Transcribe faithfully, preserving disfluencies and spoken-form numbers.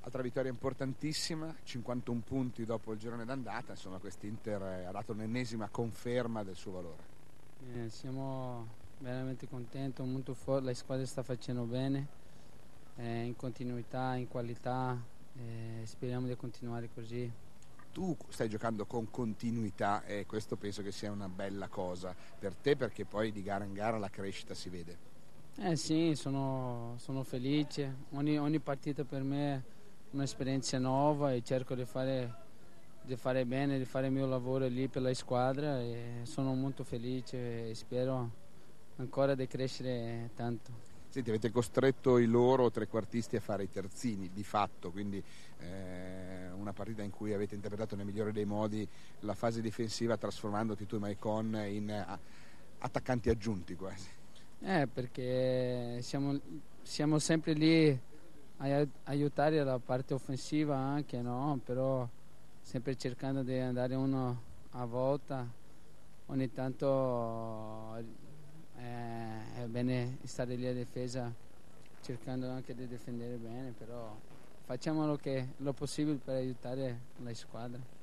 Altra vittoria importantissima, cinquantuno punti dopo il girone d'andata, insomma quest'Inter ha dato un'ennesima conferma del suo valore. Eh, siamo veramente contenti, molto forte, la squadra sta facendo bene, eh, in continuità, in qualità, eh, speriamo di continuare così. Tu stai giocando con continuità e questo penso che sia una bella cosa per te, perché poi di gara in gara la crescita si vede. Eh sì, sono, sono felice, ogni, ogni partita per me è un'esperienza nuova e cerco di fare, di fare bene, di fare il mio lavoro lì per la squadra e sono molto felice e spero ancora di crescere tanto. Senti, avete costretto i loro trequartisti a fare i terzini di fatto, quindi eh, una partita in cui avete interpretato nel migliore dei modi la fase difensiva, trasformandoti tu e Maicon in a, attaccanti aggiunti quasi. Eh, perché siamo, siamo sempre lì a aiutare la parte offensiva anche, no? Però sempre cercando di andare uno a volta, ogni tanto eh, è bene stare lì a difesa cercando anche di difendere bene, però facciamo lo, che, lo possibile per aiutare la squadra.